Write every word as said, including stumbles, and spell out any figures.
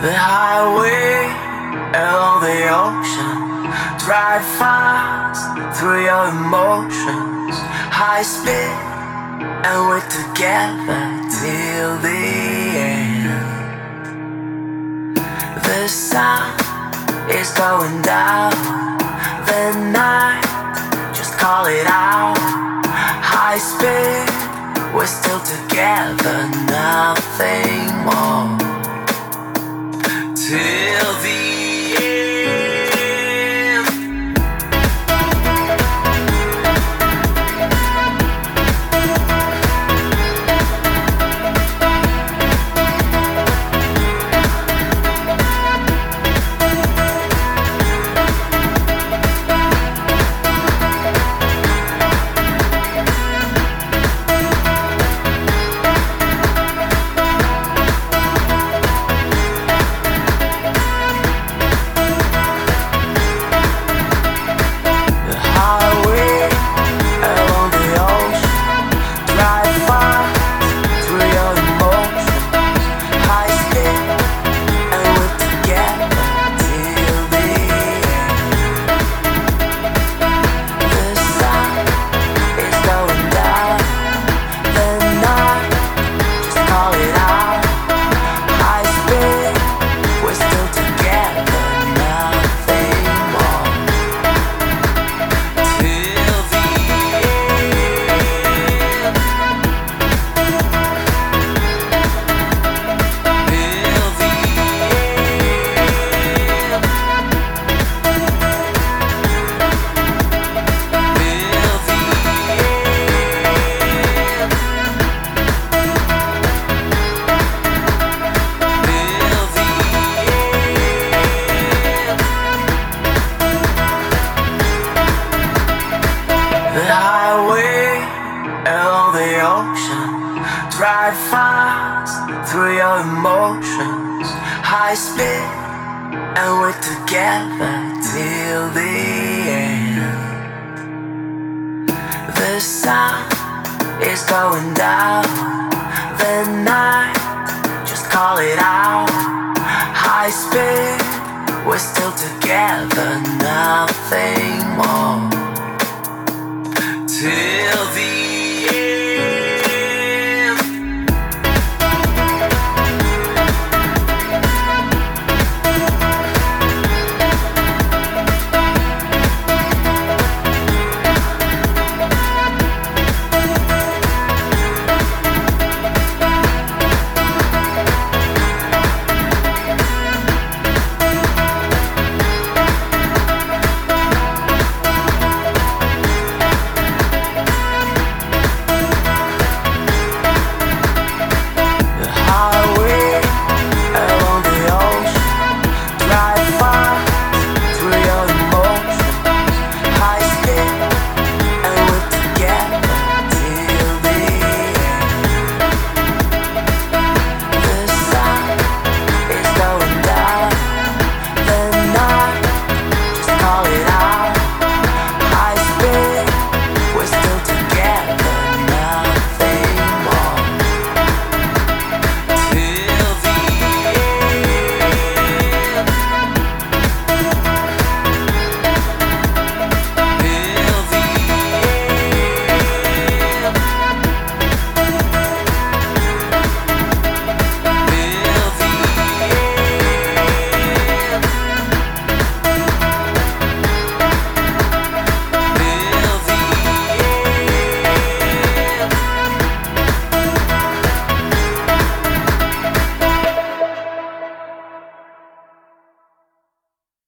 The highway along the ocean, drive fast through your emotions, high speed, and we're together till the end. The sun is going down, the night, just call it out. High speed, we're still together, nothing more. Till the end. The highway along the ocean, drive fast through your emotions, high speed, and we're together till the end. The sun is going down, the night, just call it out. High speed, we're still together, nothing more. Till the